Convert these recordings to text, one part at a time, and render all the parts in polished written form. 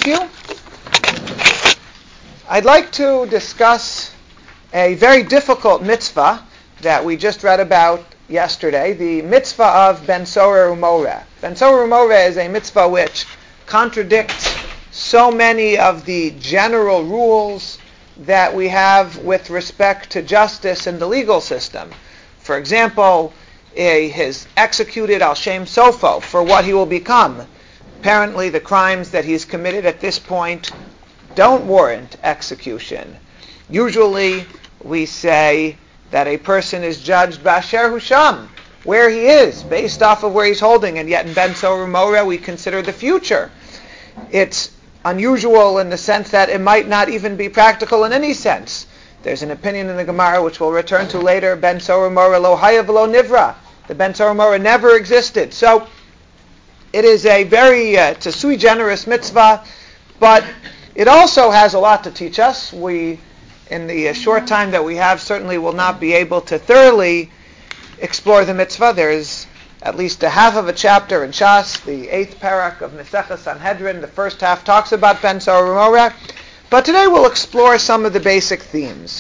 you. I'd like to discuss a very difficult mitzvah that we just read about yesterday, the mitzvah of Ben Sorer Umoreh. Ben Sorer Umoreh is a mitzvah which contradicts so many of the general rules that we have with respect to justice in the legal system. For example, he is executed al shem sofo, for what he will become. Apparently the crimes that he's committed at this point don't warrant execution. Usually we say that a person is judged b'asher husham, where he is, based off of where he's holding, and yet in Ben Sorer Umoreh we consider the future. It's unusual in the sense that it might not even be practical in any sense. There's an opinion in the Gemara which we'll return to later, Ben Sorer Umoreh lo haya v'lo nivra. The Ben Sorer Umoreh never existed. So it is it's a sui generis mitzvah, but it also has a lot to teach us. We, in the short time that we have, certainly will not be able to thoroughly explore the mitzvah. There's at least a half of a chapter in Shas, the 8th parak of Maseches Sanhedrin. The first half talks about Ben Sorer Umoreh. But today we'll explore some of the basic themes.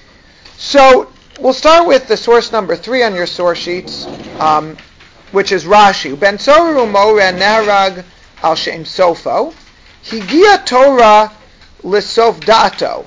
So we'll start with the source number 3 on your source sheets, which is Rashi. Ben Sorer Umoreh nerag al shem sofo, higia Torah l'sof da'ato,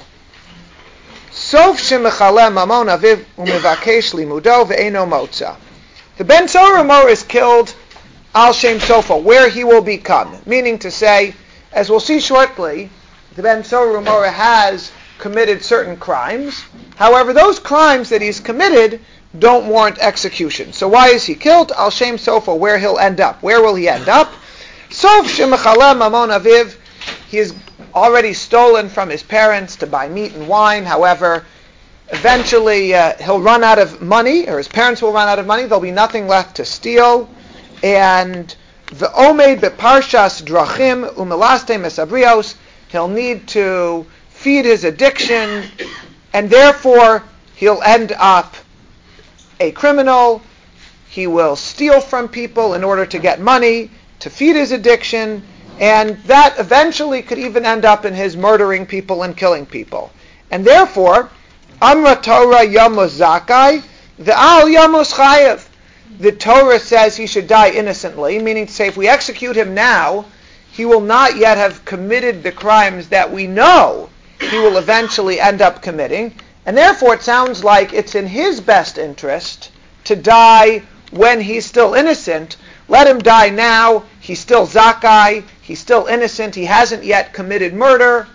sof shemechaleh mamon aviv umevakesh limudo ve'eno motza. The Ben Sorer Umoreh is killed al shem sofo, where he will become. Meaning to say, as we'll see shortly, the Ben Sorer Umoreh has committed certain crimes. However, those crimes that he's committed don't warrant execution. So why is he killed? Al shem sofo, where he'll end up. Where will he end up? Sof shemechaleh mamon aviv. He has already stolen from his parents to buy meat and wine. However, eventually he'll run out of money, or his parents will run out of money. There'll be nothing left to steal. And v'omed beparshas drachim umelaste mesabrios. He'll need to feed his addiction, and therefore he'll end up a criminal. He will steal from people in order to get money to feed his addiction, and that eventually could even end up in his murdering people and killing people. And therefore, Amra Torah Yamos Zakai, Ve'al Yamos Chayev. The Torah says he should die innocently, meaning to say if we execute him now, he will not yet have committed the crimes that we know he will eventually end up committing. And therefore it sounds like it's in his best interest to die when he's still innocent. Let him die now. He's still Zakai. He's still innocent. He hasn't yet committed murder.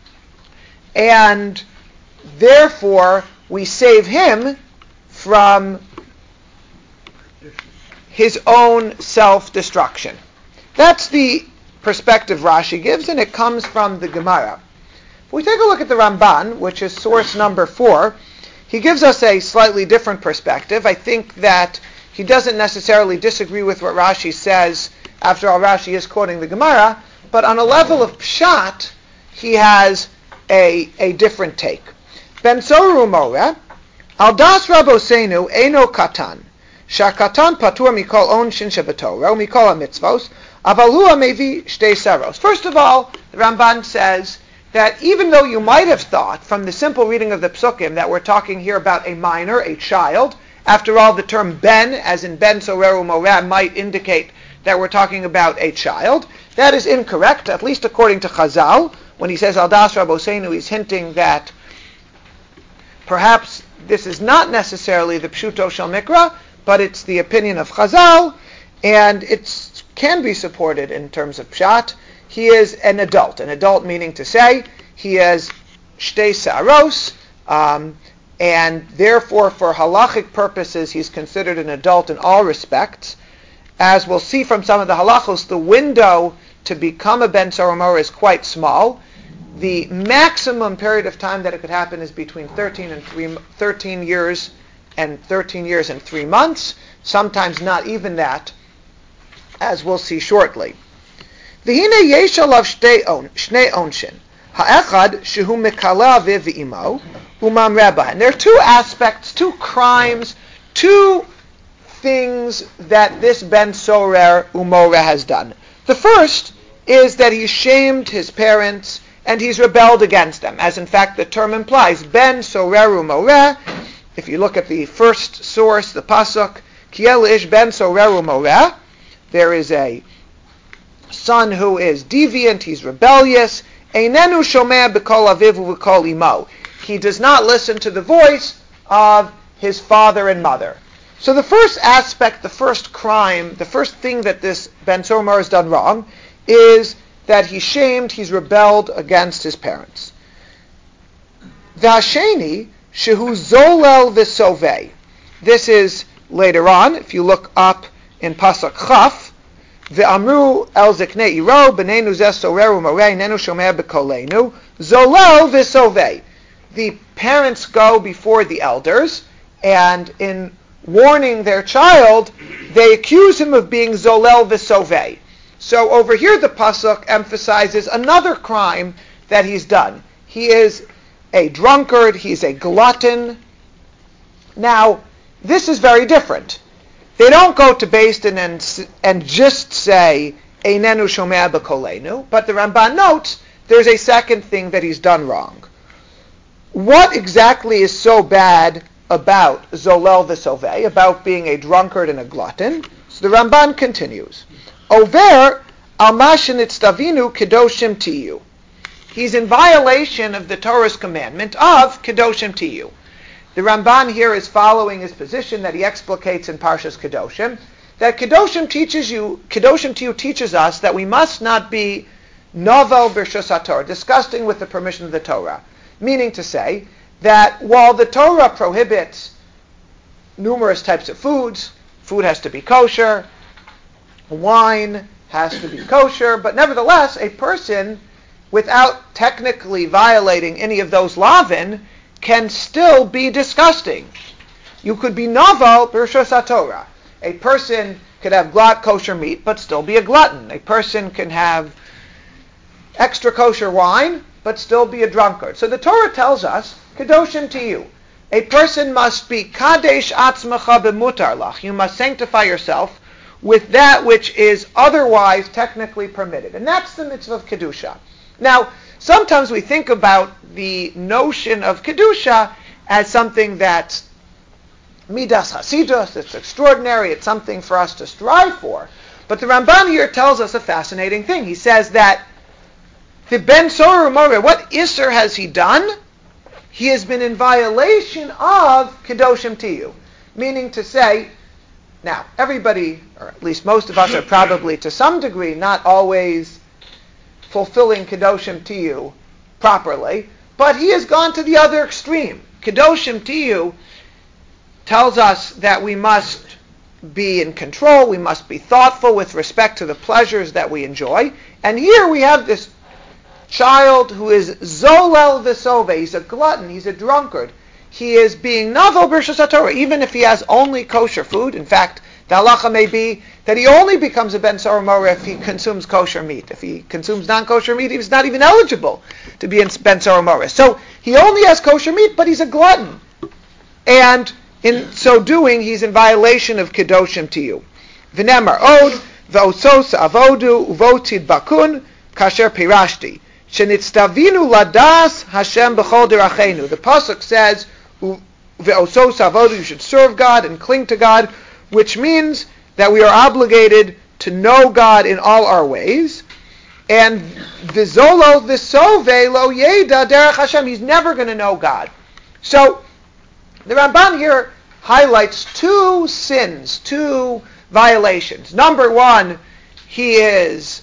And therefore we save him from his own self-destruction. That's the perspective Rashi gives, and it comes from the Gemara. If we take a look at the Ramban, which is source number 4, he gives us a slightly different perspective. I think that he doesn't necessarily disagree with what Rashi says. After all, Rashi is quoting the Gemara, but on a level of pshat, he has a different take. Ben Sorer Umoreh, al das Rabosenu eno katan, shakatan patur mikol onshin shebetorah, mikol ha-mitzvos, avalu mevi shtei saros. First of all, the Ramban says that even though you might have thought from the simple reading of the psukim that we're talking here about a minor, a child, after all the term ben, as in Ben Sorer Umoreh, might indicate that we're talking about a child. That is incorrect, at least according to Chazal. When he says al das Rabosenu, he's hinting that perhaps this is not necessarily the pshuto shel mikra, but it's the opinion of Chazal, and it can be supported in terms of pshat. He is an adult meaning to say he has shtei saros, and therefore for halachic purposes he's considered an adult in all respects. As we'll see from some of the halachos, the window to become a Ben Sorer Umoreh is quite small. The maximum period of time that it could happen is between 13 years and 13 years and 3 months, sometimes not even that, as we'll see shortly. V'hine yesh alav shnei onshin, ha'echad shehu mekala aviv v'imo, umam reba. And there are two aspects, two crimes, two things that this Ben Sorer Umoreh has done. The first is that he shamed his parents and he's rebelled against them, as in fact the term implies. Ben soreru moreh, if you look at the first source, the pasuk, Kiel ish ben soreru moreh, there is a son who is deviant, he's rebellious. Einenu shomeh b'kol aviv u'b'kol imo. He does not listen to the voice of his father and mother. So the first aspect, the first crime, the first thing that this Ben Soromor has done wrong is that he's rebelled against his parents. V'hasheni shehu zolel v'sovei. This is later on, if you look up in Pasuk Chaf, Ve'amru el ziknei iro b'neinu zeh soreru moreh nenu shomeh b'koleinu zolel v'sovei. The parents go before the elders, and in warning their child, they accuse him of being zolel v'sovei. So over here the pasuk emphasizes another crime that he's done. He is a drunkard, he's a glutton. Now, this is very different. They don't go to Beis Din and just say, Einenu shomeh b'koleinu, but the Ramban notes there's a second thing that he's done wrong. What exactly is so bad about zolel v'sovei, about being a drunkard and a glutton? So the Ramban continues. Over al ma shenitztavinu kedoshim tiyu. He's in violation of the Torah's commandment of kedoshim tiyu. The Ramban here is following his position that he explicates in Parshas Kedoshim, that kedoshim tiyu teaches us that we must not be novel b'rshus haTorah, disgusting with the permission of the Torah. Meaning to say that while the Torah prohibits numerous types of foods, food has to be kosher, wine has to be kosher, but nevertheless, a person, without technically violating any of those lavin, can still be disgusting. You could be novel b'rshus haTorah. A person could have glatt kosher meat, but still be a glutton. A person can have extra kosher wine, but still be a drunkard. So the Torah tells us, kedoshim tiyu. A person must be kadesh atzmacha b'mutar lach. You must sanctify yourself with that which is otherwise technically permitted. And that's the mitzvah of kedusha. Now, sometimes we think about the notion of kedusha as something that's midas hasidus, it's extraordinary, it's something for us to strive for. But the Ramban here tells us a fascinating thing. He says that the Ben Soromor Moreh, what Isser has he done? He has been in violation of kedoshim tiyu. Meaning to say, now, everybody, or at least most of us, are probably to some degree not always fulfilling kedoshim tiyu properly, but he has gone to the other extreme. Kedoshim tiyu tells us that we must be in control, we must be thoughtful with respect to the pleasures that we enjoy, and here we have this child who is zolel v'sovei, he's a glutton, he's a drunkard. He is being novel b'rshus haTorah, even if he has only kosher food. In fact, the halacha may be that he only becomes a Ben Soromor if he consumes kosher meat. If he consumes non-kosher meat, he's not even eligible to be in Ben Soromor. So he only has kosher meat, but he's a glutton. And in so doing, he's in violation of kedoshim tiyu. V'nemar od, v'osos avodu, uvotid bakun, kasher pirashti. Shenitztavinu ladas Hashem b'chol derachenu. The pasuk says, "Ve'osos avodu," you should serve God and cling to God, which means that we are obligated to know God in all our ways. And v'zolo v'sove lo yeda derech Hashem. He's never going to know God. So the Ramban here highlights two sins, two violations. Number one, he has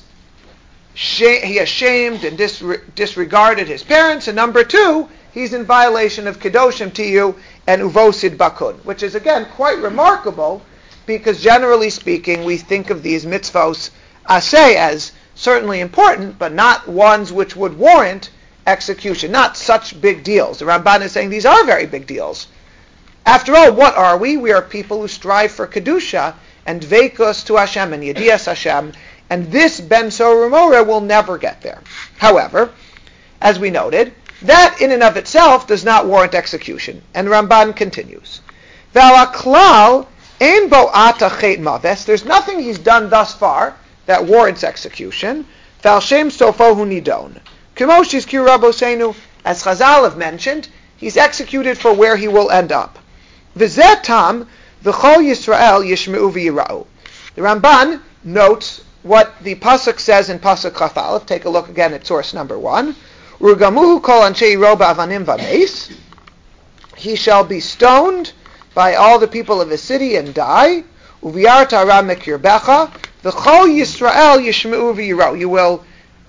shamed and disregarded his parents, and number two, he's in violation of kedoshim tiyu and uvosid bakun, which is again quite remarkable, because generally speaking, we think of these mitzvos aseh as certainly important, but not ones which would warrant execution, not such big deals. The Ramban is saying these are very big deals. After all, what are we? We are people who strive for kedusha and dveikus to Hashem and yedias Hashem. And this Ben Soromor will never get there. However, as we noted, that in and of itself does not warrant execution. And Ramban continues. V'alaklal ein bo ata chet maves. There's nothing he's done thus far that warrants execution. Val Shem Sofohu Nidon. Kimoshis Kir Rabosenu, as Chazal have mentioned, he's executed for where he will end up. V'zetam v'chol Yisrael yishmeu v'yirau. The Ramban notes what the pasuk says in pasuk Chaf Aleph. Take a look again at source number 1. Urgamuhu kol anshei roba avanim v'meis. He shall be stoned by all the people of his city and die. Uviarta hara mikirbecha v'chol Yisrael yishmeu v'yirau. You will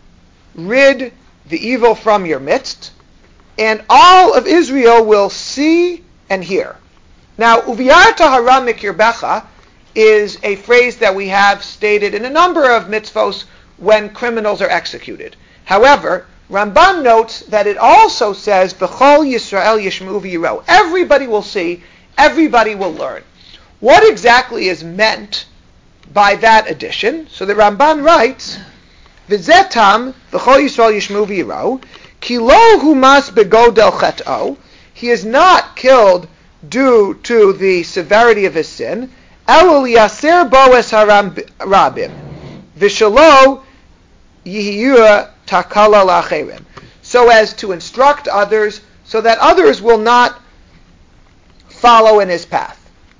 rid the evil from your midst, and all of Israel will see and hear. Now, uviarta hara mikirbecha is a phrase that we have stated in a number of mitzvos when criminals are executed. However, Ramban notes that it also says, V'chol Yisrael yishmeu v'yirau. Everybody will see, everybody will learn. What exactly is meant by that addition? So the Ramban writes, V'zetam v'chol Yisrael yishmeu v'yirau, ki lo humas begodel chet'o. He is not killed due to the severity of his sin, Elul yaser bo es haram rabim, v'shelo yihiyua takala lacherim, so as to instruct others, so that others will not follow in his path.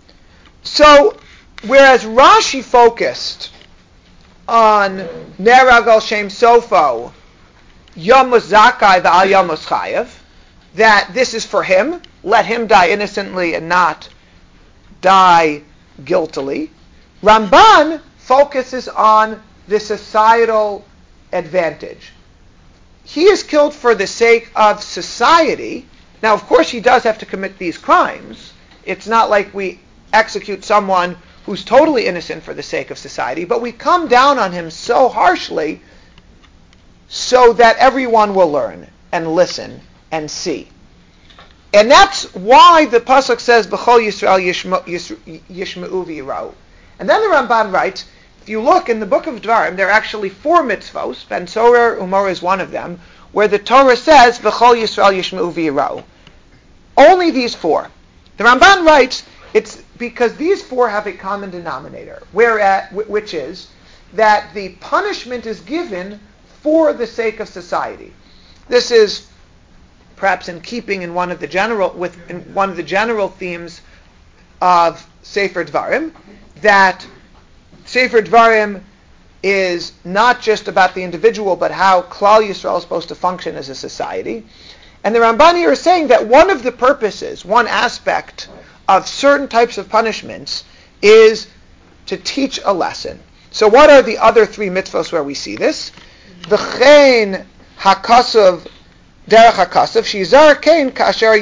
So, whereas Rashi focused on Nerag al Shem Sofo, Yamus Zakai v'al Yamus Chayev, that this is for him, let him die innocently and not die guiltily, Ramban focuses on the societal advantage. He is killed for the sake of society. Now, of course, he does have to commit these crimes. It's not like we execute someone who's totally innocent for the sake of society, but we come down on him so harshly so that everyone will learn and listen and see. And that's why the pasuk says, B'chol Yisrael yishmeu v'yirau. And then the Ramban writes, if you look in the book of Dvarim, there are actually 4 mitzvos, Ben Sorer Umor is one of them, where the Torah says, B'chol Yisrael yishmeu v'yirau. Only these 4. The Ramban writes, it's because these 4 have a common denominator, which is that the punishment is given for the sake of society. This is perhaps in keeping in one of the general themes of Sefer Dvarim, that Sefer Dvarim is not just about the individual, but how Klal Yisrael is supposed to function as a society. And the Ramban here is saying that one of the purposes, one aspect of certain types of punishments is to teach a lesson. So what are the other 3 mitzvos where we see this? V'chein hakasav derech hakasav shizar kein kasher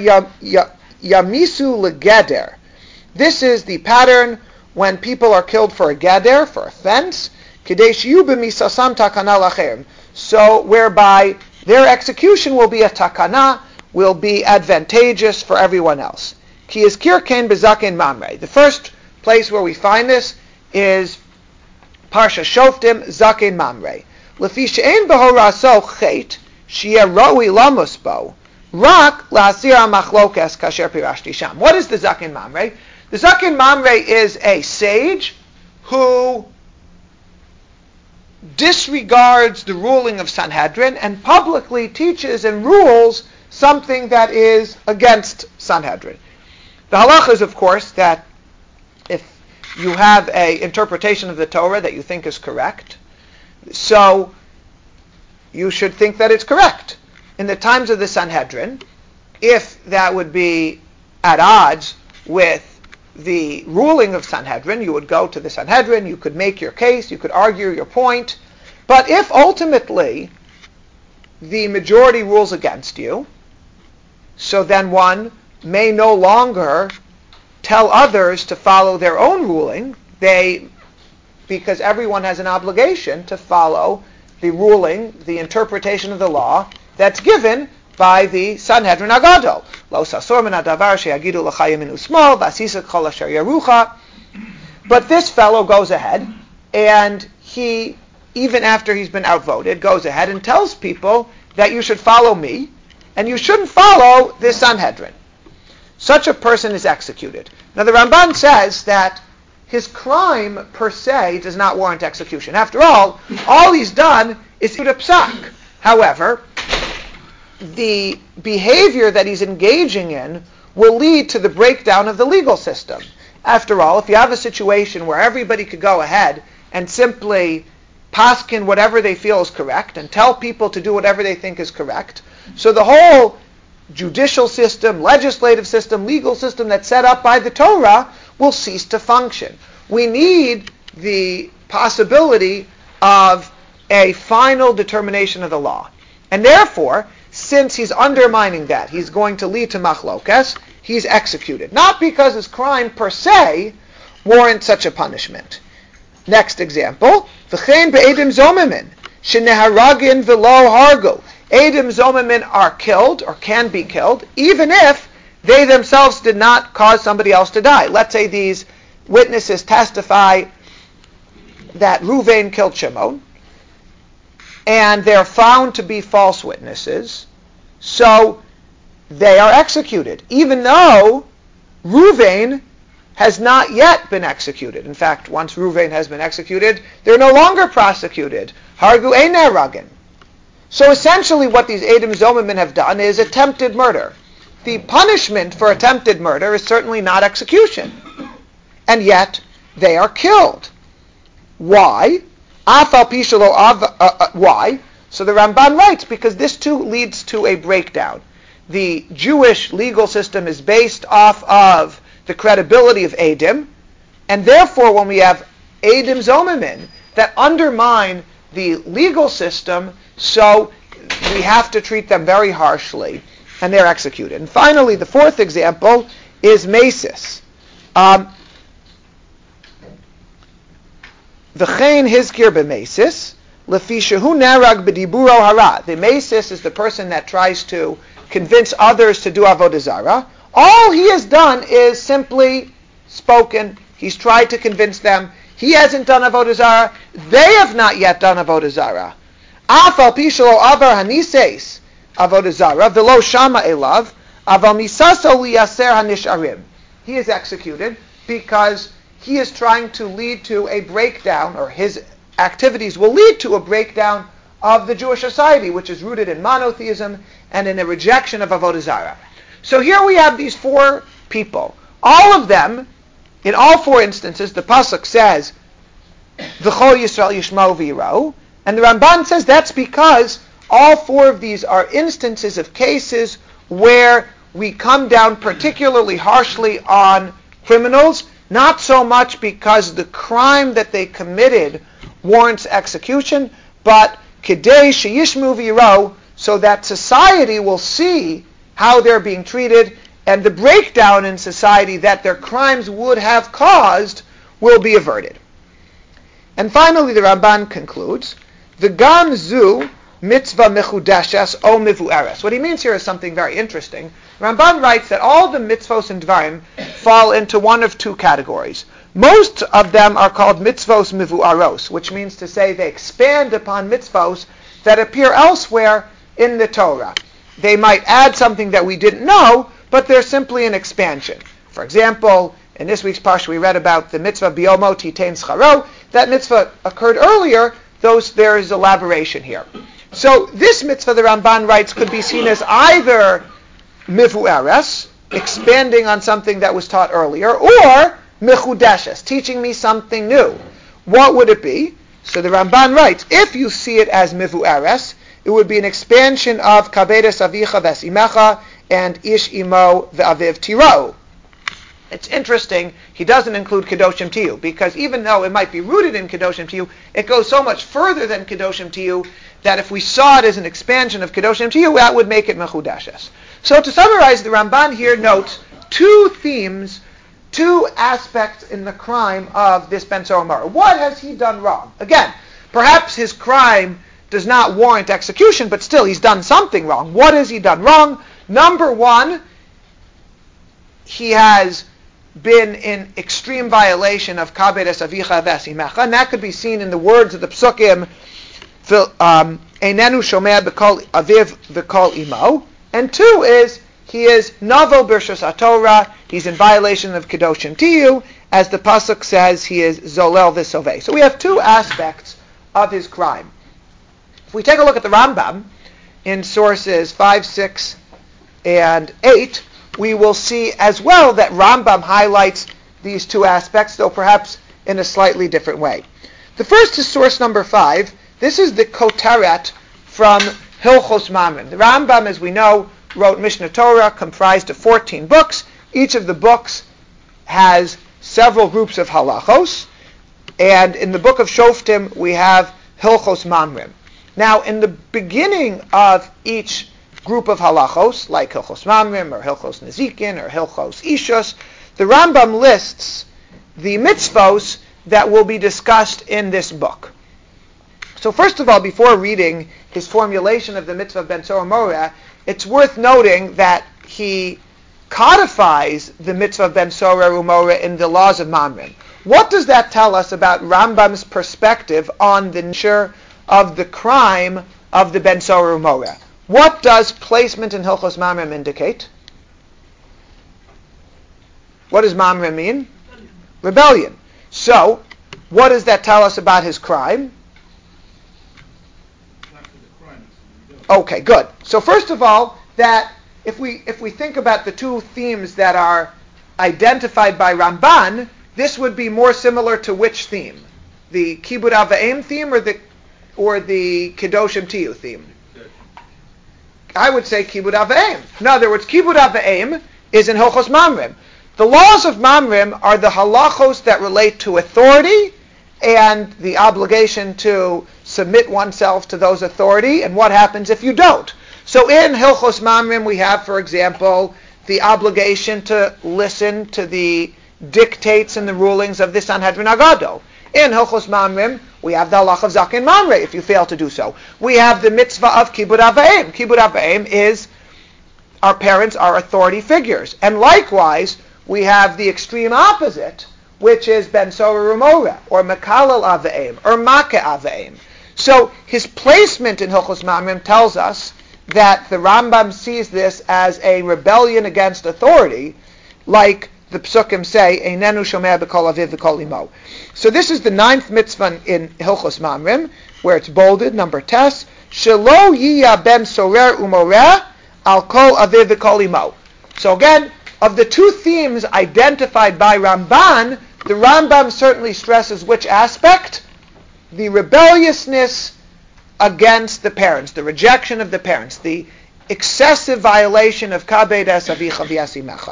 yamisu legeder. This is the pattern when people are killed for a geder, for a fence, kidei shiyu b'misasam takana lacherim. So whereby their execution will be a takana, will be advantageous for everyone else. Ki yizkir kein bezaken mamrei. The first place where we find this is Parsha Shoftim Zaken Mamrei. Lefi she'en beho raso chet sheyeh ra'ui lamos bo rak la'asir ha'machlokes kasher pirashti sham. What is the Zaken Mamrei? The Zaken Mamrei is a sage who disregards the ruling of Sanhedrin and publicly teaches and rules something that is against Sanhedrin. The halacha is, of course, that if you have an interpretation of the Torah that you think is correct, so you should think that it's correct. In the times of the Sanhedrin, if that would be at odds with the ruling of Sanhedrin, you would go to the Sanhedrin, you could make your case, you could argue your point. But if ultimately the majority rules against you, so then one may no longer tell others to follow their own ruling, because everyone has an obligation to follow the ruling, the interpretation of the law that's given by the Sanhedrin Agadol. Lo sasor min hadavar sheyagidu l'cha yamin u'smol v'asisa kol asher yarucha. But this fellow goes ahead, and he, even after he's been outvoted, goes ahead and tells people that you should follow me, and you shouldn't follow this Sanhedrin. Such a person is executed. Now the Ramban says that his crime per se does not warrant execution. After all he's done is to psak. However, the behavior that he's engaging in will lead to the breakdown of the legal system. After all, if you have a situation where everybody could go ahead and simply paskin whatever they feel is correct and tell people to do whatever they think is correct, so the whole judicial system, legislative system, legal system that's set up by the Torah will cease to function. We need the possibility of a final determination of the law. And therefore, since he's undermining that, he's going to lead to machlokas, he's executed. Not because his crime per se warrants such a punishment. Next example, v'chein be'edim zomemin, sheneharagin v'lo hargu. Edim zomemin are killed, or can be killed, even if they themselves did not cause somebody else to die. Let's say these witnesses testify that Ruvain killed Shimon, and they're found to be false witnesses, so they are executed, even though Ruvain has not yet been executed. In fact, once Ruvain has been executed, they're no longer prosecuted. Hargu ein haragin. So essentially what these Edim Zomemin have done is attempted murder. The punishment for attempted murder is certainly not execution. And yet, they are killed. Why? Why? So the Ramban writes, because this too leads to a breakdown. The Jewish legal system is based off of the credibility of Edim, and therefore when we have Edim Zomemin that undermine the legal system, so we have to treat them very harshly, and they're executed. And finally, the fourth example is mesis. V'chein hizkir b'mesis, lefi shehu narag b'diburo hara. The mesis is the person that tries to convince others to do avodah zarah. All he has done is simply spoken. He's tried to convince them. He hasn't done avodah zarah. They have not yet done avodah zarah. Afal pishalo avar hanises avodah zarah v'lo shama elav aval misaso liyaser hanisharim. He is executed because he is trying to lead to a breakdown, or his activities will lead to a breakdown of the Jewish society, which is rooted in monotheism and in a rejection of avodah zarah. So here we have these four people. All of them, in all four instances, the pasuk says, "V'chol Yisrael yishma'u v'yirau," and the Ramban says that's because all four of these are instances of cases where we come down particularly harshly on criminals, not so much because the crime that they committed warrants execution, but kedei sheyishmu v'yirau, so that society will see how they're being treated, and the breakdown in society that their crimes would have caused will be averted. And finally, the Ramban concludes, "V'gam zu mitzvah mechudeshes o mivueres." What he means here is something very interesting. Ramban writes that all the mitzvos and dvarim fall into one of two categories. Most of them are called mitzvos mivuaros, which means to say they expand upon mitzvos that appear elsewhere in the Torah. They might add something that we didn't know, but they're simply an expansion. For example, in this week's parsha we read about the mitzvah biomo titein scharo. That mitzvah occurred earlier, though there is elaboration here. So this mitzvah, the Ramban writes, could be seen as either mivueres, expanding on something that was taught earlier, or mechudeshes, teaching me something new. What would it be? So the Ramban writes, if you see it as mivueres, it would be an expansion of kabedes avicha vesimecha and ish imo ve'aviv tiro. It's interesting, he doesn't include Kedoshim Tiyu, because even though it might be rooted in Kedoshim Tiyu, it goes so much further than Kedoshim Tiyu that if we saw it as an expansion of Kedoshim Tiyu, that would make it mechudeshes. So to summarize, the Ramban here notes two themes, two aspects in the crime of this Ben Soromar. What has he done wrong? Again, perhaps his crime does not warrant execution, but still he's done something wrong. What has he done wrong? Number one, he has been in extreme violation of kabedes avicha vesimecha, and that could be seen in the words of the psukim, einenu shomea b'kol aviv v'kol imo. And two is, he is navo b'rshus haTorah, he's in violation of Kedoshim Tiyu, as the pasuk says he is zolel v'sovei. So we have two aspects of his crime. If we take a look at the Rambam in sources 5, 6, and 8, we will see as well that Rambam highlights these two aspects, though perhaps in a slightly different way. The first is source number 5. This is the Koteret from Hilchos Mamrim. The Rambam, as we know, wrote Mishnah Torah, comprised of 14 books. Each of the books has several groups of halachos, and in the book of Shoftim we have Hilchos Mamrim. Now, in the beginning of each group of halachos, like Hilchos Mamrim, or Hilchos Nezikin, or Hilchos Ishus, the Rambam lists the mitzvos that will be discussed in this book. So first of all, before reading his formulation of the mitzvah of Ben Tzorah Umoreh, it's worth noting that he codifies the mitzvah of Ben Tzorah Umoreh in the laws of Mamrim. What does that tell us about Rambam's perspective on the nature of the crime of the Ben Tzorah Umoreh? What does placement in Hilchos Mamrim indicate? What does Mamrim mean? Rebellion. So, what does that tell us about his crime? Okay, good. So first of all, that if we think about the two themes that are identified by Ramban, this would be more similar to which theme? The Kibud Av V'Eim theme or the Kedoshim Tiyu theme? I would say Kibud Av V'Eim. In other words, Kibud Av V'Eim is in Hilchos Mamrim. The laws of Mamrim are the halachos that relate to authority and the obligation to submit oneself to those authority, and what happens if you don't. So in Hilchos Mamrim we have, for example, the obligation to listen to the dictates and the rulings of the Sanhedrin Agado. In Hilchos Mamrim we have the halach of Zaken Mamre if you fail to do so. We have the mitzvah of Kibud Av V'Eim. Kibud Av V'Eim is our parents are authority figures. And likewise, we have the extreme opposite, which is Ben Tzorah Umoreh, or Mekalel Av V'Eim, or Makeh Av V'Eim. So his placement in Hilchos Mamrim tells us that the Rambam sees this as a rebellion against authority, like the Psukim say, Einenu Shomea B'Kol Aviv V'Kol Imo. So this is the 9th mitzvah in Hilchos Mamrim, where it's bolded, number tes, Shelo Yiyah Ben Sorer Umoreh Al Kol Aviv V'Kol Imo. So again, of the two themes identified by Ramban, the Rambam certainly stresses which aspect? The rebelliousness against the parents, the rejection of the parents, the excessive violation of Kabed Es Avicha V'Yasimecha.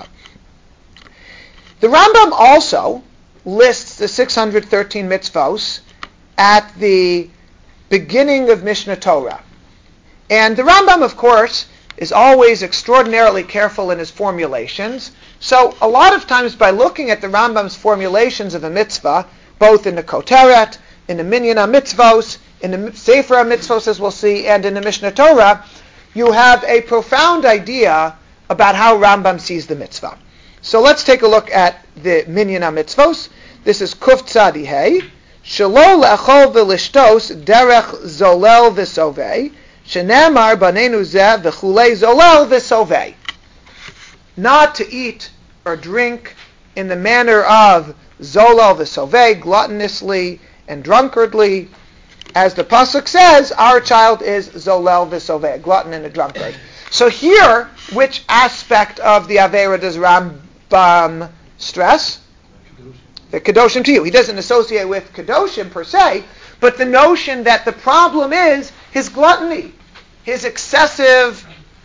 The Rambam also lists the 613 mitzvos at the beginning of Mishnah Torah. And the Rambam, of course, is always extraordinarily careful in his formulations. So a lot of times by looking at the Rambam's formulations of a mitzvah, both in the Koteret, in the Minyan HaMitzvos, in the Sefer HaMitzvos, as we'll see, and in the Mishnah Torah, you have a profound idea about how Rambam sees the mitzvah. So let's take a look at the Minyan HaMitzvos. This is Kuf Tzadi Hey. Shelo le'achol v'lishtos derech zolel v'sovei, shenemar banenu zeh v'chulei zolel v'sovei. Not to eat or drink in the manner of zolel v'sovei, gluttonously and drunkardly. As the pasuk says, our child is zolel v'sovei, a glutton and a drunkard. So here, which aspect of the Aveira does Rambam stress? The Kedoshim Tiyu. He doesn't associate with Kedoshim per se, but the notion that the problem is his gluttony, his excessive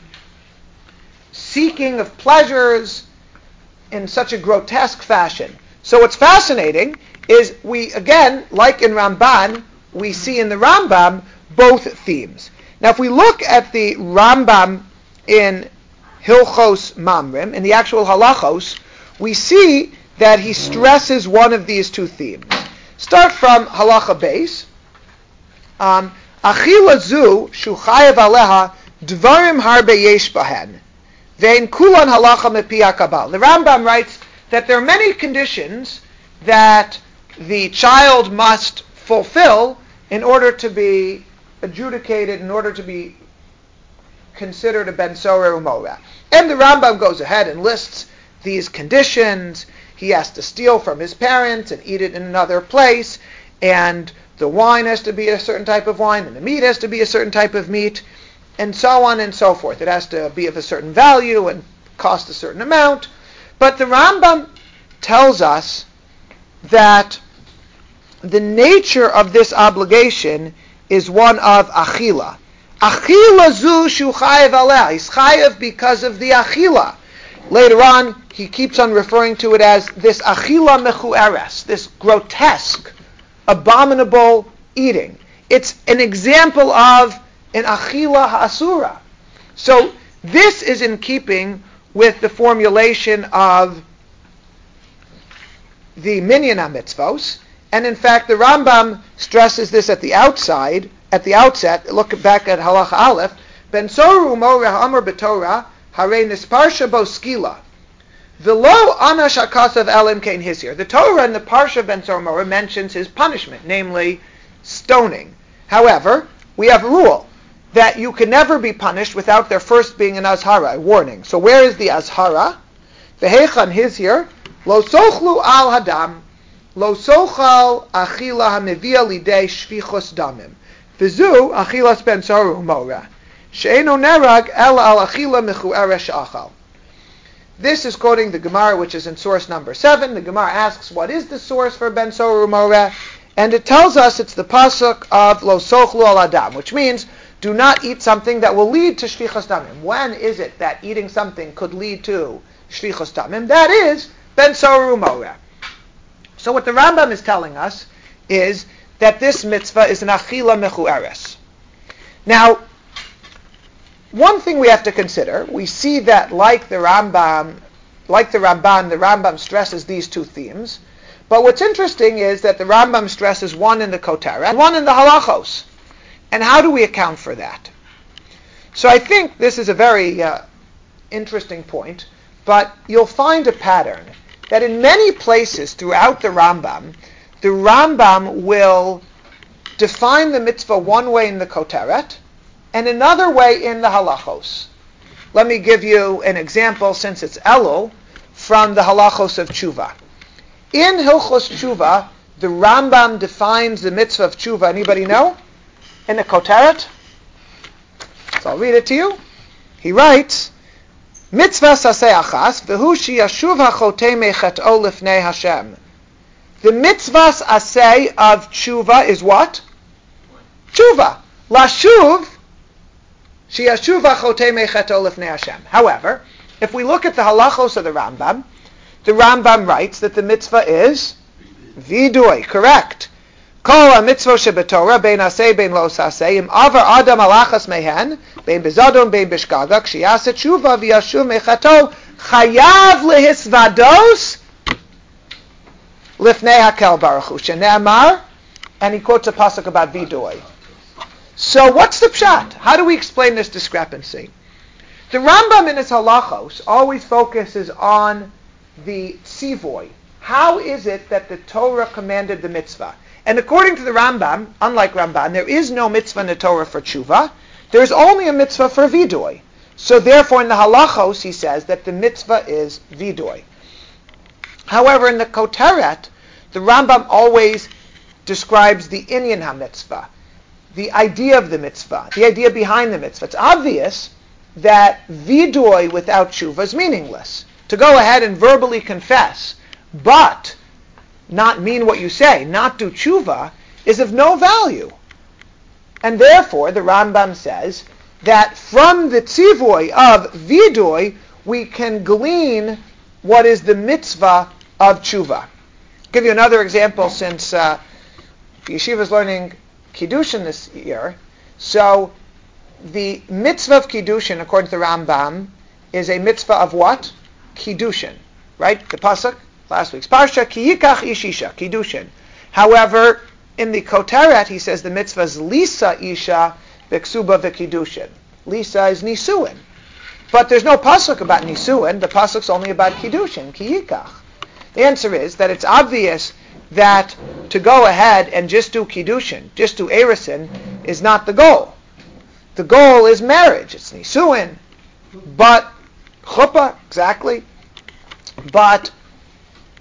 seeking of pleasures in such a grotesque fashion. So what's fascinating is we, again, like in Ramban, we see in the Rambam both themes. Now if we look at the Rambam in Hilchos Mamrim, in the actual halachos, we see that he stresses one of these two themes. Start from halacha beis. Achila zu shu chayev aleha dvarim harbe yesh bahen vein kulan halacha mepi hakabal. The Rambam writes that there are many conditions that the child must fulfill in order to be adjudicated, in order to be considered a Ben Tzorah Umoreh. And the Rambam goes ahead and lists these conditions. he has to steal from his parents and eat it in another place, and the wine has to be a certain type of wine, and the meat has to be a certain type of meat, and so on and so forth. It has to be of a certain value and cost a certain amount. But the Rambam tells us that the nature of this obligation is one of achila. Achila zu shu chayev aleh. He's chayev because of the achila. Later on, he keeps on referring to it as this achila mechueres, this grotesque, abominable eating. It's an example of an achila ha'asura. So this is in keeping with the formulation of the minyan ha-mitzvos, and in fact the Rambam stresses this at the outset. Look back at halacha aleph. Ben soru umor ha'amar b'torah harei nisparsha bo skila v'lo anash hakasav elim kein hisir. The Torah in the parsha of Ben soru umor mentions his punishment, namely stoning. However, we have a rule that you can never be punished without there first being an azhara, a warning. So where is the azhara? V'heichan hisir lo sochlu al hadam lo sochal achila hamivia lidei shvichos damim. V'zu achilas ben soru umora she'eno nerag el al achila mechu'era she'achal. This is quoting the Gemara, which is in source number 7. The Gemara asks, what is the source for ben soru umora? And it tells us it's the pasuk of lo sochlu al adam, which means do not eat something that will lead to shvichos damim. When is it that eating something could lead to shvichos damim? That is ben soru umora. So what the Rambam is telling us is that this mitzvah is an achila mechueres. Now, one thing we have to consider, we see that like the Ramban, the Rambam stresses these two themes. But what's interesting is that the Rambam stresses one in the Kotara and one in the Halachos. And how do we account for that? So I think this is a very interesting point, but you'll find a pattern that in many places throughout the Rambam will define the mitzvah one way in the Koteret and another way in the Halachos. Let me give you an example, since it's Elul, from the Halachos of Tshuva. In Hilchos Tshuva, the Rambam defines the mitzvah of Tshuva. Anybody know? In the Koteret? So I'll read it to you. He writes, Mitzvah saseh achas, v'hu sheyashuv hachotei mechat'o lifnei Hashem. The mitzvahs aseh of tshuva is what? Tshuva. Lashuv sheyashuv hachotei mechat'o lifnei Hashem. However, if we look at the halachos of the Rambam writes that the mitzvah is vidui, correct. Kol ha-mitzvah shebetorah, bein aseh, bein lo saseh, im avar adam alachas mehen, bein bezadon, bein bishgaga, kshiyasa tshuva v'yashuv mechato, chayav lehisvados lifnei hakel baruch hu, shene'amar, and he quotes a pasuk about vidui. So what's the pshat? How do we explain this discrepancy? The Rambam in his halachos always focuses on the tzivoy. How is it that the Torah commanded the mitzvah? And according to the Rambam, unlike Ramban, there is no mitzvah in the Torah for tshuva. There is only a mitzvah for vidui. So therefore in the halachos he says that the mitzvah is vidui. However, in the Koteret, the Rambam always describes the inyan ha-mitzvah, the idea of the mitzvah, the idea behind the mitzvah. It's obvious that vidui without tshuva is meaningless. To go ahead and verbally confess, but not mean what you say, not do tshuva, is of no value. And therefore, the Rambam says that from the tzivoy of vidui, we can glean what is the mitzvah of tshuva. I'll give you another example, since Yeshiva is learning Kiddushin this year. So the mitzvah of Kiddushin, according to the Rambam, is a mitzvah of what? Kiddushin. Right? The pasuk? Last week's parsha, ki yikach ishisha, kiddushin. However, in the Koteret, he says the mitzvah is lisa isha v'ksuba v'kiddushin. Lisa is nisuin. But there's no pasuk about nisuin. The pasuk's only about kiddushin, ki yikach. The answer is that it's obvious that to go ahead and just do kiddushin, just do erisin, is not the goal. The goal is marriage. It's nisuin. But chuppah, exactly. But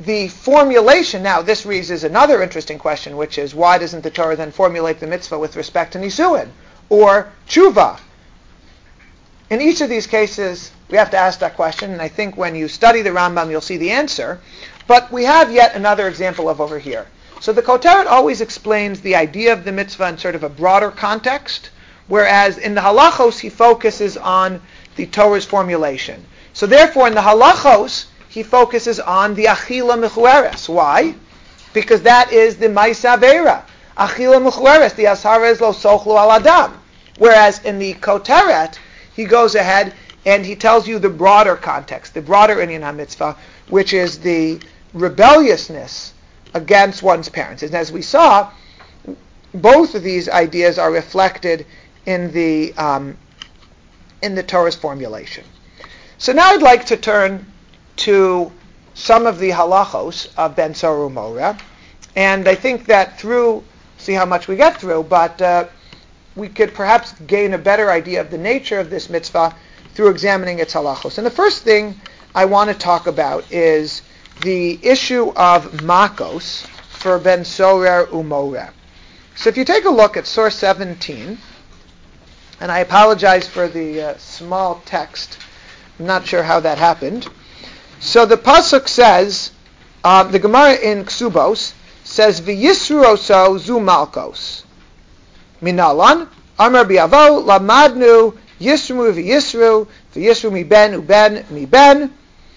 the formulation, now this raises another interesting question, which is why doesn't the Torah then formulate the mitzvah with respect to Nisuin or Tshuva? In each of these cases, we have to ask that question, and I think when you study the Rambam, you'll see the answer. But we have yet another example of over here. So the Koteret always explains the idea of the mitzvah in sort of a broader context, whereas in the halachos, he focuses on the Torah's formulation. So therefore, in the halachos, he focuses on the achila mechueres. Why? Because that is the ma'isa avera. Achila mechueres, the ashara is lo sochlu al adam. Whereas in the Koteret, he goes ahead and he tells you the broader context, the broader inyan ha-mitzvah, which is the rebelliousness against one's parents. And as we saw, both of these ideas are reflected in the Torah's formulation. So now I'd like to turn to some of the halachos of Ben Sora Umoreh, and I think that see how much we get through, but we could perhaps gain a better idea of the nature of this mitzvah through examining its halachos. And the first thing I want to talk about is the issue of makos for Ben Sora Umoreh. So if you take a look at source 17, and I apologize for the small text, I'm not sure how that happened. So the pasuk says, the Gemara in Ksubos says, "V'yisru oso zu malkos." Minalan, Amar bi'avo, lamadnu, yisru v'yisru mi ben v'hayim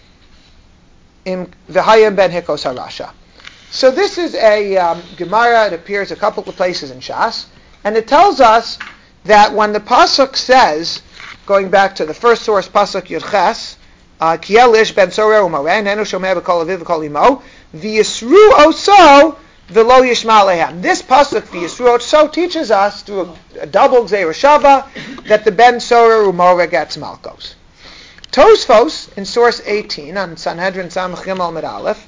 ben hikos harasha. So this is a Gemara. It appears a couple of places in Shas, and it tells us that when the pasuk says, going back to the first source, pasuk Yudches, Kielish ben Sora Umoreh, nenu shomeh b'kol aviv v'kol imo, v'yisru oso v'lo yishma alehem. This pasuk v'yisru oso teaches us through a double gzeira shava that the ben Sora Umoreh gets malkos. Tosfos in source 18 on Sanhedrin Samach Gimel Amud Aleph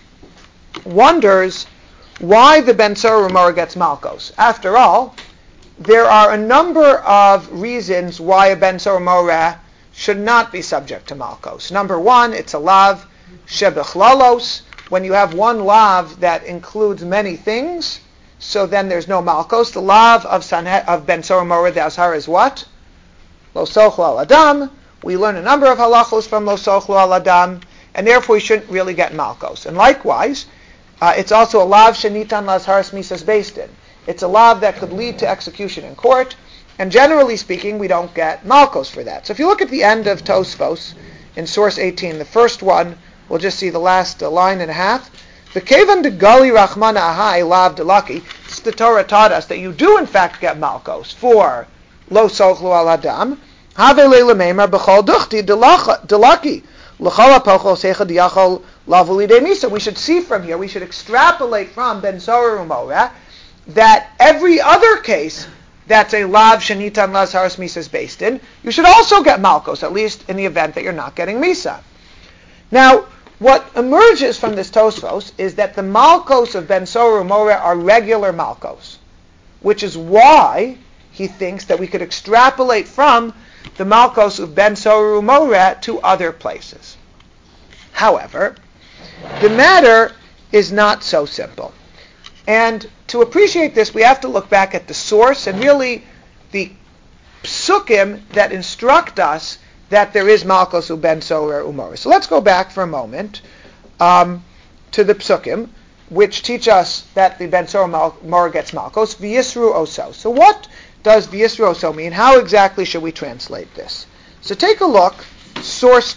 wonders why the ben Sora Umoreh gets malkos. After all, there are a number of reasons why a ben Sora Umoreh should not be subject to malkos. Number one, it's a lav shebechlalos. When you have one lav that includes many things, so then there's no malkos. The lav of ben Sora Umoreh, the ashar, is what? Lo sochlu al adam. We learn a number of halachos from lo sochlu al adam, and therefore we shouldn't really get malkos. And likewise, it's also a lav shenitan lazharas misas beisdin. It's a lav that could lead to execution in court, and generally speaking, we don't get malkos for that. So if you look at the end of Tosfos in source 18, the first one, we'll just see the last line and a half. The kevan de gali rachmana ahai lav delaki. The Torah taught us that you do in fact get malkos for lo sochlu al adam. Have leila meimar b'chol duchti delaki l'chol apochol seicha diachol lavuli de misa. We should see from here, we should extrapolate from Ben Sora Umoreh that every other case that's a lav shenitan lazharas misas based in, you should also get malkos, at least in the event that you're not getting misa. Now, what emerges from this Tosfos is that the malkos of Ben Sora Umoreh are regular malkos, which is why he thinks that we could extrapolate from the malkos of Ben Sora Umoreh to other places. However, the matter is not so simple. And to appreciate this, we have to look back at the source and really the psukim that instruct us that there is malkos u ben Sora Umoreh. So let's go back for a moment to the psukim, which teach us that the ben Sora Umoreh gets malkos, v'yisru oso. So what does v'yisru oso mean? How exactly should we translate this? So take a look, source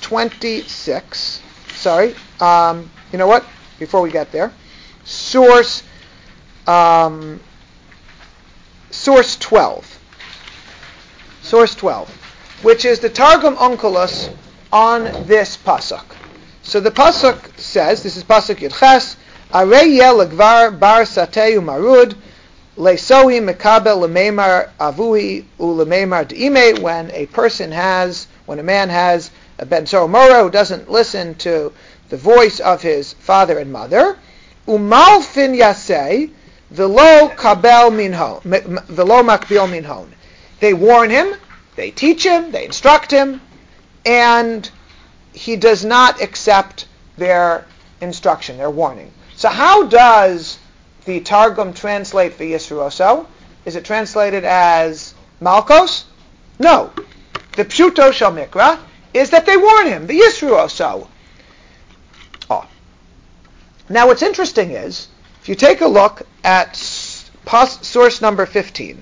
26. You know what? Before we get there, source 12. Source 12, which is the Targum Onkelos on this pasuk. So the pasuk says, this is pasuk Yudches, Arei yel legvar bar satei umarud lesohi mekabel lemeimar avuhi ulemeimar deime. When a man has a ben Sora Umoreh who doesn't listen to the voice of his father and mother, umalfin yasei v'lo kabel minhon, v'lo makbil minhon. They warn him, they teach him, they instruct him, and he does not accept their instruction, their warning. So how does the Targum translate V'yisru? Is it translated as Malkos? No. The Pshuto Shel Mikra is that they warn him, V'yisru. Oh. Now what's interesting is, if you take a look at source number 15,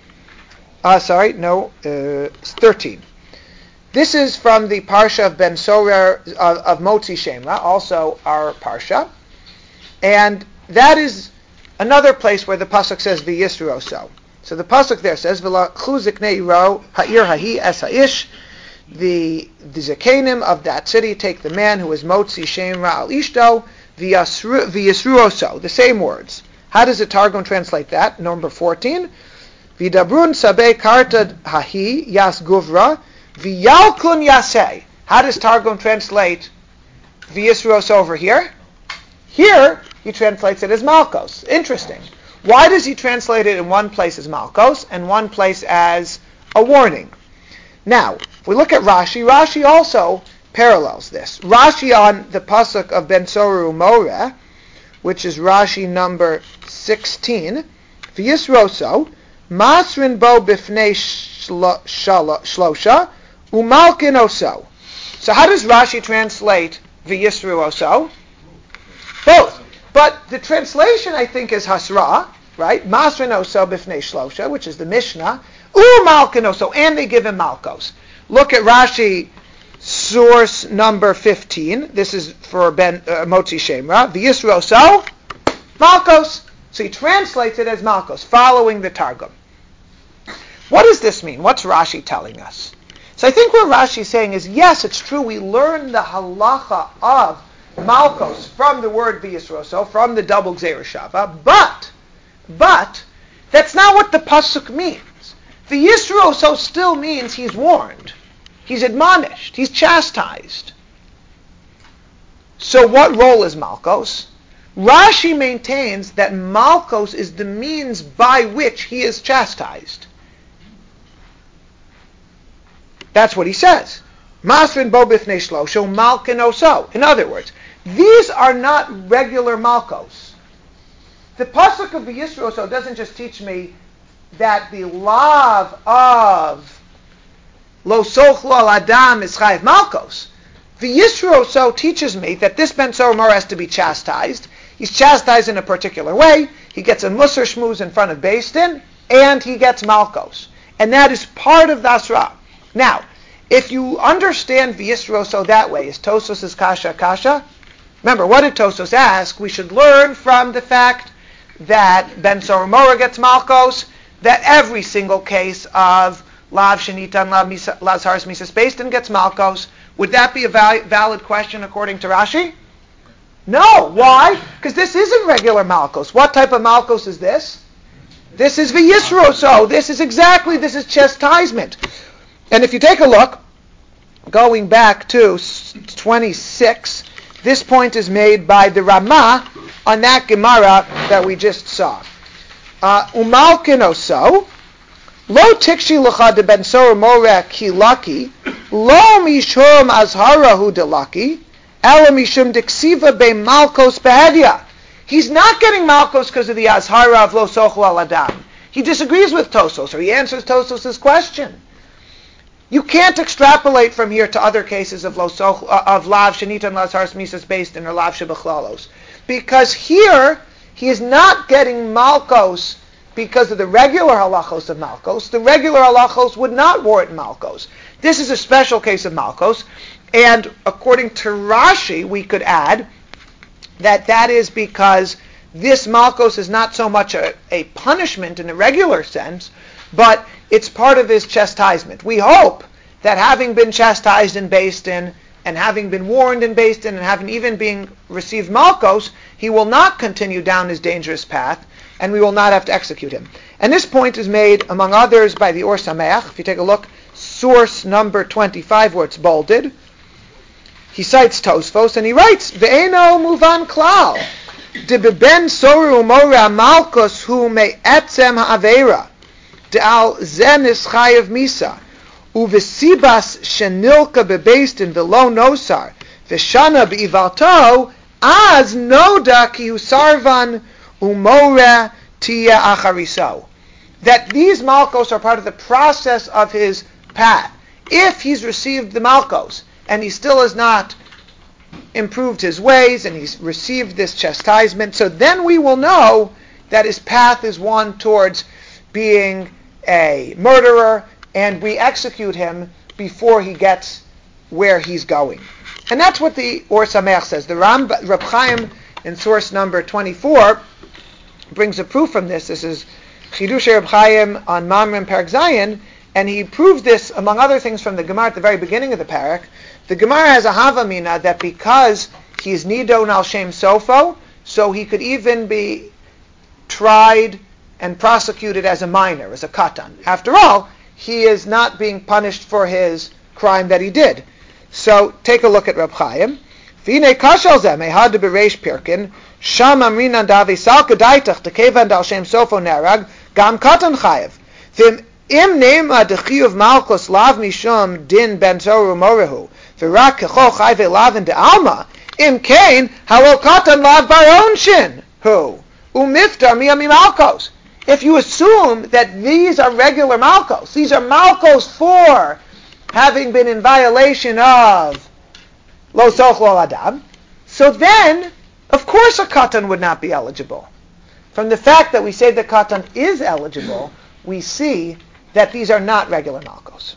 13. This is from the Parsha of Ben Sorer of Motzi Shemra, also our Parsha. And that is another place where the Pasuk says V'yisru oso. So the Pasuk there says, V'lakhu ziknei iro ha'ir hahi es ha'ish. The Zakenim of that city take the man who is Motzi Shemra al ishto, V'yisru oso. The same words. How does the Targum translate that? Number 14. V'dabrun sabei karta hahi yas guvra, V'yalkun yaseh. How does Targum translate V'yisru over here? Here, he translates it as Malkos. Interesting. Why does he translate it in one place as Malkos and one place as a warning? Now, if we look at Rashi, Rashi also parallels this. Rashi on the Pasuk of Ben Sorer Umoreh, which is Rashi number 16, V'yisru Masrin bo bifnei shlosha, Umalkin oso. So how does Rashi translate V'yisru oso? Both. But the translation, I think, is Hasra, right? Masrin oso b'fnei shlosha, which is the Mishnah. Umalkin oso, and they give him Malkos. Look at Rashi, source number 15. This is for Motzi Shemra. V'yisru oso, Malkos. So he translates it as Malkos, following the Targum. What does this mean? What's Rashi telling us? So I think what Rashi is saying is, yes, it's true, we learn the halacha of Malkos from the word V'yisru, from the double Gzeira Shava, but that's not what the Pasuk means. V'yisru still means he's warned, he's admonished, he's chastised. So what role is Malkos? Rashi maintains that Malkos is the means by which he is chastised. That's what he says. Masrin bo bifnei shlosha malkin oso. In other words, these are not regular malkos. The pasuk of V'yisru oso doesn't just teach me that the lav of lo sochlo al adam is chayav malkos. V'yisru oso teaches me that this Ben Sorer Umoreh has to be chastised. He's chastised in a particular way. He gets a musar shmuz in front of Beis Din, and he gets malkos. And that is part of the Asra. Now, if you understand V'yisru oso that way, is Tosfos' kasha? Remember, what did Tosfos ask? We should learn from the fact that Ben Sorer Umoreh gets malkos, that every single case of lav shenitan lav haris misas Beis Din gets malkos. Would that be a valid question according to Rashi? No. Why? Because this isn't regular malkos. What type of malkos is this? This is V'yisru oso. This is chastisement. And if you take a look, going back to 26, this point is made by the Ramah on that Gemara that we just saw. Umalkin oso, lo tikshi l'cha de Ben Sorer Umoreh ki laki, lo mishum azharahu de laki, ela mishum diksiva be malkos behedya. He's not getting malkos because of the azhara of lo sochlo al adam. He disagrees with Tosfos, or he answers Tosfos' question. You can't extrapolate from here to other cases of lav shenitan lav haris misas Beis Din or lav shebechlalos, because here he is not getting malkos because of the regular halachos of malkos. The regular halachos would not warrant malkos. This is a special case of malkos, and according to Rashi, we could add that is because this malkos is not so much a punishment in a regular sense, but it's part of his chastisement. We hope that having been chastised in Beis Din, and having been warned in Beis Din, and having even received malkos, he will not continue down his dangerous path, and we will not have to execute him. And this point is made, among others, by the Or Sameach. If you take a look, source number 25, where it's bolded, he cites Tosfos, and he writes, Ve'eno muvan klal, de Ben Sorer Umoreh malkos hu me'etzem ha'avera, De'al zenis chayav misa, uvesibas shenilka bebeis din velo nosar, v'shana be'ivalto Az noda ki usarvan umora tia achariso. That these malchos are part of the process of his path. If he's received the malchos and he still has not improved his ways and he's received this chastisement, so then we will know that his path is one towards being a murderer, and we execute him before he gets where he's going. And that's what the Or Sameach says. The Reb Chaim in source number 24 brings a proof from this. This is Chidush Reb Chaim on Mamrim Perek Zayin, and he proved this, among other things, from the Gemara at the very beginning of the parak. The Gemara has a Havamina that because he's Nidon al Shem Sofo, so he could even be tried and prosecuted as a minor, as a katan. After all, he is not being punished for his crime that he did. So take a look at Reb Chaim. V'inei kashal zeh mehad bereish pirkin sham amrinan davi sal kedaitach tekevan dal shem sofo nerag gam katan chayev. V'im nema dechiyuv malchus lav mishum din ben zoru morehu v'rak kecho chayve lavin de alma im kain halol katan lav baron shin hu umiftar miyami malchus. If you assume that these are regular malchos, these are malchos for having been in violation of lo soch lo adam, so then, of course a katan would not be eligible. From the fact that we say the katan is eligible, we see that these are not regular malchos.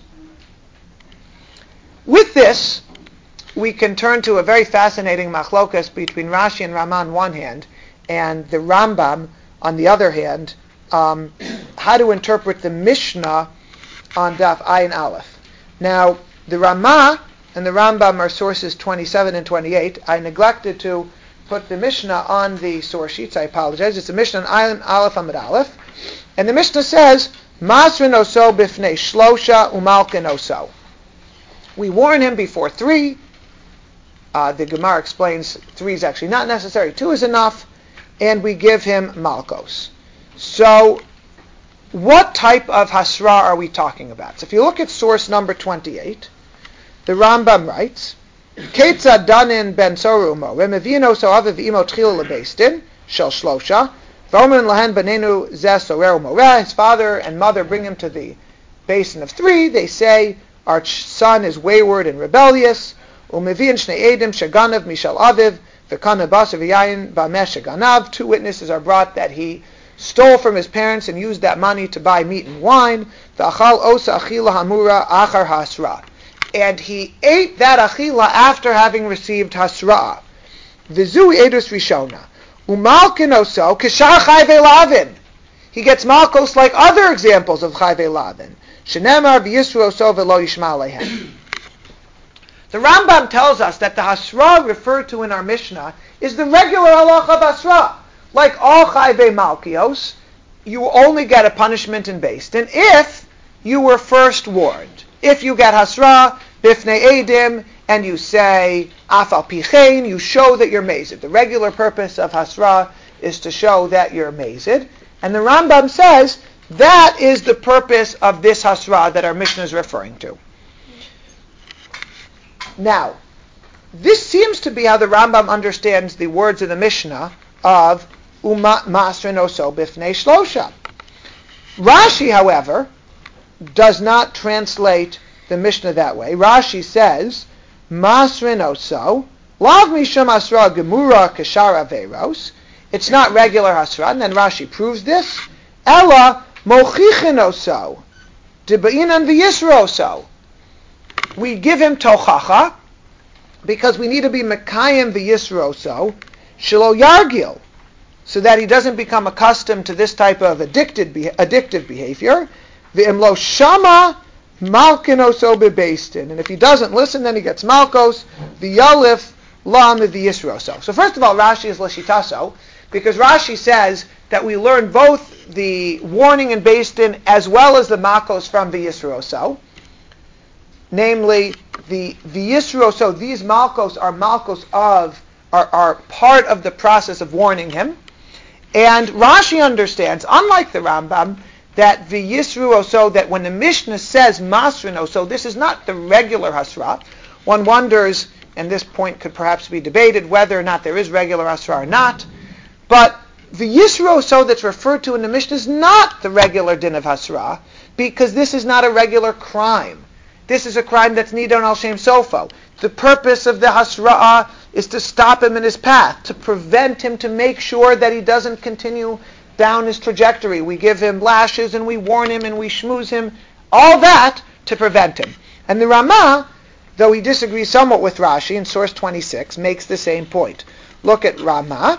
With this, we can turn to a very fascinating machlokas between Rashi and Ramah on one hand, and the Rambam on the other hand, how to interpret the Mishnah on Daf Ayin Aleph. Now, the Ramah and the Rambam are sources 27 and 28. I neglected to put the Mishnah on the source sheets. I apologize. It's a Mishnah on Ayin Aleph Amud Aleph. And the Mishnah says, Masrin oso bifnei shlosha umalkin oso. We warn him before 3. The Gemara explains 3 is actually not necessary. 2 is enough. And we give him malchos. So, what type of hasra are we talking about? So if you look at source number 28, the Rambam writes, Ketzad danin ben soru mo, remevino so aviv imo tchil lebeistin, shel shlosha, v'omen lahen benenu zeh sorer umoreh, his father and mother bring him to the basin of 3, they say, our son is wayward and rebellious, umevin shnei edim shaganav mishal aviv, v'kana basav yayin ba'meh shaganav, 2 witnesses are brought that he stole from his parents and used that money to buy meat and wine. V'achal osa achila hamura achar hasra. And he ate that achila after having received hasra. V'zui edus rishona. Umalkin oso kishar chayve lavin. He gets malchos like other examples of chayve lavin. Shenemar v'yisru oso v'lo yishma lehem. The Rambam tells us that the hasra referred to in our Mishnah is the regular halacha of hasra. Like all chayve malkios, you only get a punishment in Beis Din if you were first warned. If you get hasra, bifnei edim, and you say afal pichein, you show that you're mazid. The regular purpose of hasra is to show that you're mazid. And the Rambam says that is the purpose of this hasra that our Mishnah is referring to. Now, this seems to be how the Rambam understands the words of the Mishnah of Masrin oso bifnei shlosha. Rashi, however, does not translate the Mishnah that way. Rashi says, Masrin oso, lav misham asra gemura kashara veros. It's not regular hasra, and then Rashi proves this. Ella mochichin oso, debainan v'yisro oso. We give him tochacha, because we need to be mekayim v'yisro oso, shelo yargil, so that he doesn't become accustomed to this type of addictive behavior. V'imlo shama malkin oso bebeistin. And if he doesn't listen, then he gets malkos, v'yalif lam v'yisroso. So first of all, Rashi is lashitaso, because Rashi says that we learn both the warning in Beis Din as well as the malkos from v'yisroso. Namely, the v'yisroso, these malkos are malkos are part of the process of warning him. And Rashi understands, unlike the Rambam, that v'yisru oso, that when the Mishnah says masrin oso, this is not the regular hasra. One wonders and this point could perhaps be debated whether or not there is regular Asra or not. But the Yisro so that's referred to in the Mishnah is not the regular din of Hasra, because this is not a regular crime. This is a crime that's nidon al shem sofo. The purpose of the Hasra'ah is to stop him in his path, to prevent him, to make sure that he doesn't continue down his trajectory. We give him lashes and we warn him and we shmooze him, all that to prevent him. And the Ramah, though he disagrees somewhat with Rashi in source 26, makes the same point. Look at Ramah.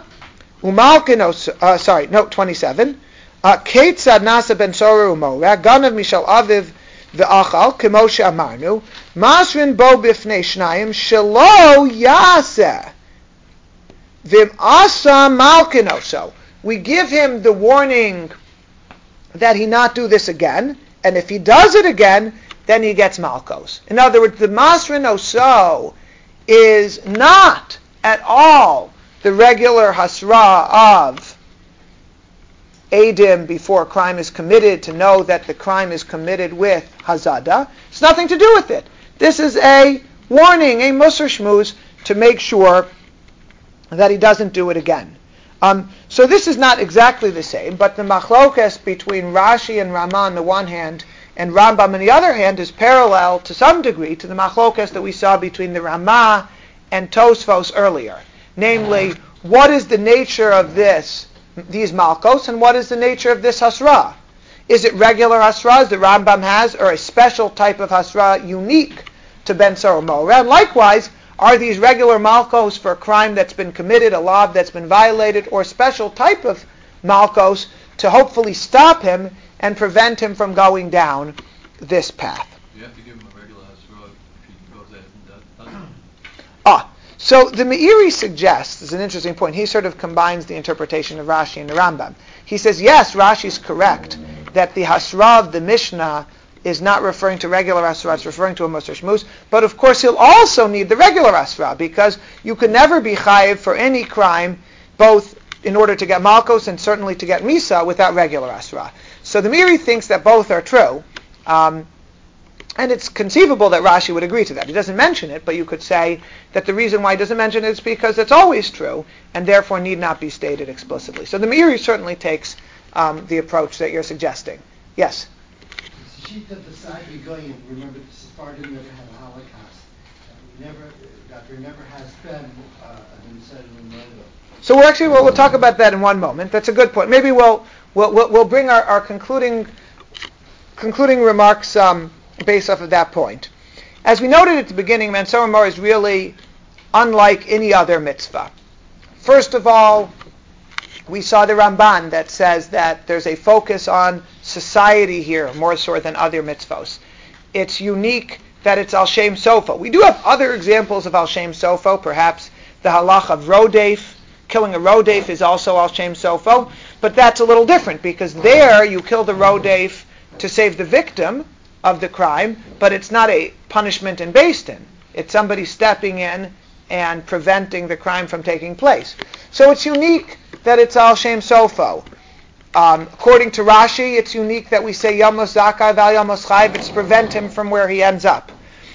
Note 27. Ketzad nasa ben sora umora, ganav mishal aviv ve'achal, kemo she'amarnu, masrin bo bifnei shnayim, shelo yaseh, vim asa malkinoso. We give him the warning that he not do this again, and if he does it again, then he gets malkos. In other words, the masrin oso is not at all the regular hasra of Adim before a crime is committed, to know that the crime is committed with hazada. It's nothing to do with it. This is a warning, a musar shmuz, to make sure that he doesn't do it again. So this is not exactly the same, but the machlokas between Rashi and Ramah on the one hand and Rambam on the other hand is parallel to some degree to the machlokas that we saw between the Ramah and Tosfos earlier. Namely, what is the nature of these malkos, and what is the nature of this hasra? Is it regular hasra as the Rambam has, or a special type of hasra unique to Ben Sora Umora? And likewise, are these regular malkos for a crime that's been committed, a law that's been violated, or a special type of malkos to hopefully stop him and prevent him from going down this path? You have to give him a regular hasra if he goes ahead and doesn't. So the Meiri suggests, is an interesting point, he sort of combines the interpretation of Rashi and the Rambam. He says, yes, Rashi's correct, that the hasra of the Mishnah is not referring to regular hasra, it's referring to a musar shmuz, but of course he'll also need the regular hasra, because you can never be chayiv for any crime, both in order to get malkos and certainly to get misa, without regular hasra. So the Meiri thinks that both are true, and it's conceivable that Rashi would agree to that. He doesn't mention it, but you could say that the reason why he doesn't mention it is because it's always true, and therefore need not be stated explicitly. So the Meiri certainly takes the approach that you're suggesting. Yes? The sheet of the side we're going, remember the Sephardim never had a Holocaust. There never has been an unsettling murder. So we'll talk about that in one moment. That's a good point. Maybe we'll bring our concluding remarks based off of that point. As we noted at the beginning, Ben Sora Umora is really unlike any other mitzvah. First of all, we saw the Ramban that says that there's a focus on society here more so than other mitzvos. It's unique that it's al shem sofo. We do have other examples of al shem sofo, perhaps the halach of rodef. Killing a rodef is also al shem sofo, but that's a little different because there you kill the rodef to save the victim of the crime, but it's not a punishment in Beis Din. It's somebody stepping in and preventing the crime from taking place. So it's unique that it's al shem sofo. According to Rashi, it's unique that we say yamos zakai val yamos chayv. It's to prevent him from where he ends up.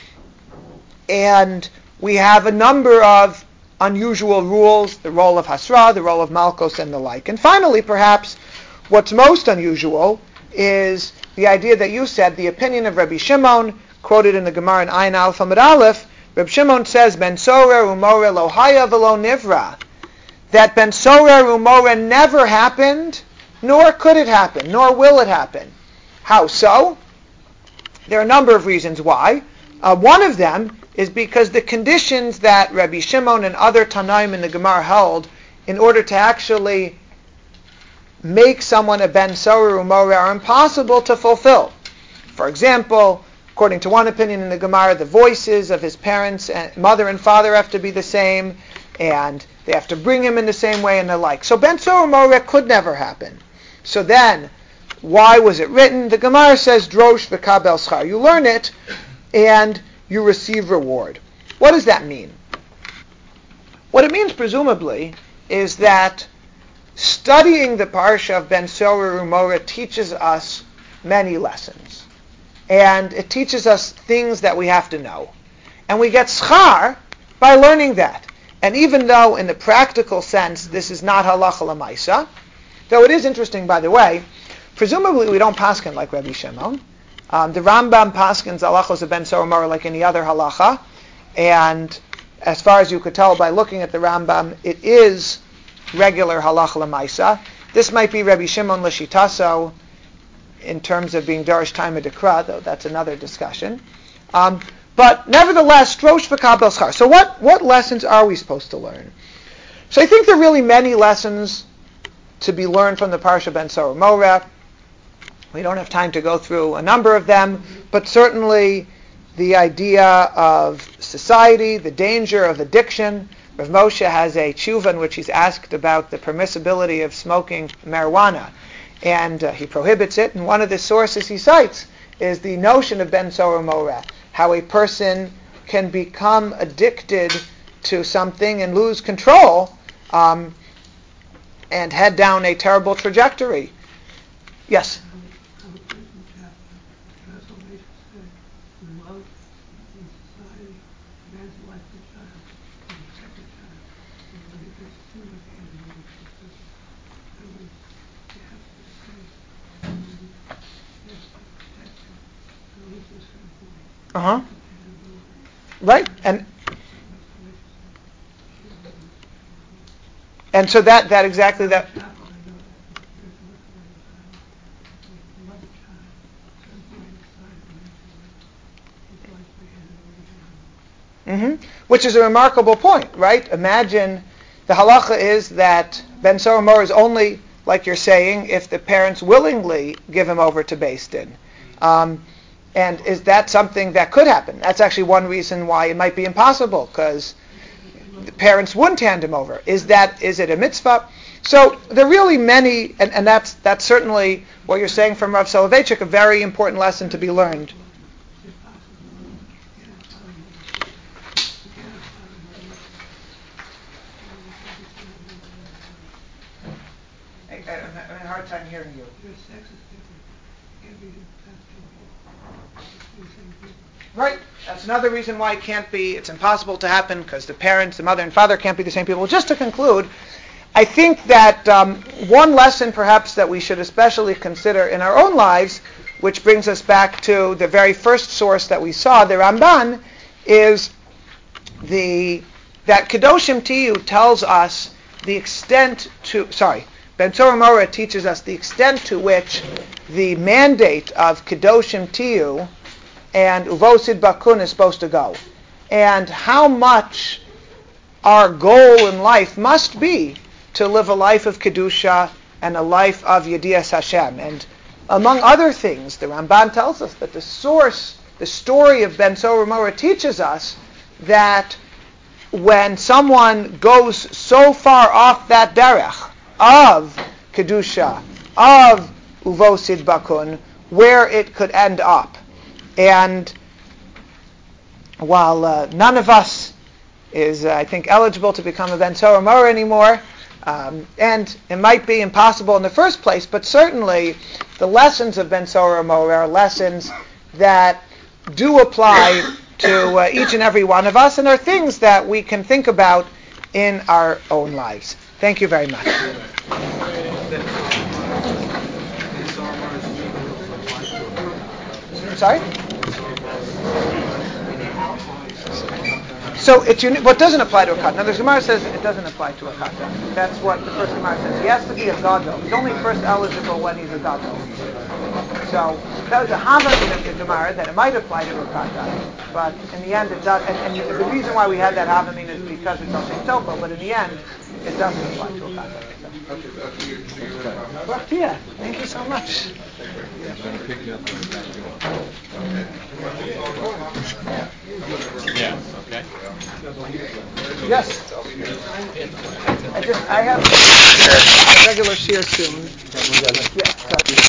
And we have a number of unusual rules, the role of hasra, the role of malkos, and the like. And finally, perhaps, what's most unusual is the idea that you said, the opinion of Rabbi Shimon, quoted in the Gemara in Ayin Aleph Amud Aleph. Rabbi Shimon says, Ben Sora Umora lo haya velo nivra, that Ben Sora Umora never happened, nor could it happen, nor will it happen. How so? There are a number of reasons why. One of them is because the conditions that Rabbi Shimon and other Tanaim in the Gemara held in order to actually make someone a Ben Sora Umora are impossible to fulfill. For example, according to one opinion in the Gemara, the voices of his parents, and mother and father, have to be the same, and they have to bring him in the same way and the like. So Ben Sora Umora could never happen. So then, why was it written? The Gemara says, Drosh v'kabel schar. You learn it, and you receive reward. What does that mean? What it means, presumably, is that studying the parsha of Ben Sora Umora teaches us many lessons. And it teaches us things that we have to know. And we get schar by learning that. And even though in the practical sense this is not halacha l'maisa, though it is interesting, by the way, presumably we don't paskin like Rabbi Shimon. The Rambam paskins halachos of Ben Sora Umora like any other halacha, and as far as you could tell by looking at the Rambam, it is regular halacha l'maisa. This might be Rabbi Shimon l'shitaso in terms of being darish time of dekra, though that's another discussion. But nevertheless, strosh v'kabel schar. So what lessons are we supposed to learn? So I think there are really many lessons to be learned from the Parsha Ben Sora Umora. We don't have time to go through a number of them, but certainly the idea of society, the danger of addiction. Rav Moshe has a tshuva in which he's asked about the permissibility of smoking marijuana, and he prohibits it. And one of the sources he cites is the notion of Ben Sora Umora, how a person can become addicted to something and lose control and head down a terrible trajectory. Yes? Uh-huh. Right. And so that exactly that. Mm-hmm. Which is a remarkable point, right? Imagine the halacha is that Ben Sora Umora is only, like you're saying, if the parents willingly give him over to Beis Din. And is that something that could happen? That's actually one reason why it might be impossible, because the parents wouldn't hand him over. Is it a mitzvah? So there are really many, and that's certainly what you're saying from Rav Soloveitchik, a very important lesson to be learned. I'm having a hard time hearing you. Right. That's another reason why it's impossible to happen, because the mother and father can't be the same people. Just to conclude, I think that one lesson perhaps that we should especially consider in our own lives, which brings us back to the very first source that we saw, the Ramban, is that Kedoshim Tiyu tells us the extent Ben Sora Umora teaches us the extent to which the mandate of Kedoshim Tiyu and Uvosid Bakun is supposed to go, and how much our goal in life must be to live a life of Kedusha and a life of Yedias Hashem. And among other things, the Ramban tells us that the story of Ben Sora Umora teaches us that when someone goes so far off that derech of Kedusha, of Uvosid Bakun, where it could end up. And while none of us is, I think, eligible to become a Ben Sora Umora anymore, and it might be impossible in the first place, but certainly the lessons of Ben Sora Umora are lessons that do apply to each and every one of us, and are things that we can think about in our own lives. Thank you very much. Sorry? So what doesn't apply to a katan? Now the Gemara says it doesn't apply to a katan. That's what the first Gemara says. He has to be a gadol. He's only first eligible when he's a gadol. So that was a havamina in the Gemara that it might apply to a katan, but in the end it does. And the reason why we had that havamina is because it's also topo, but in the end it doesn't apply to a katan. Yeah, thank you so much. Yeah, okay. Yes. I have a regular shear soon. Yes.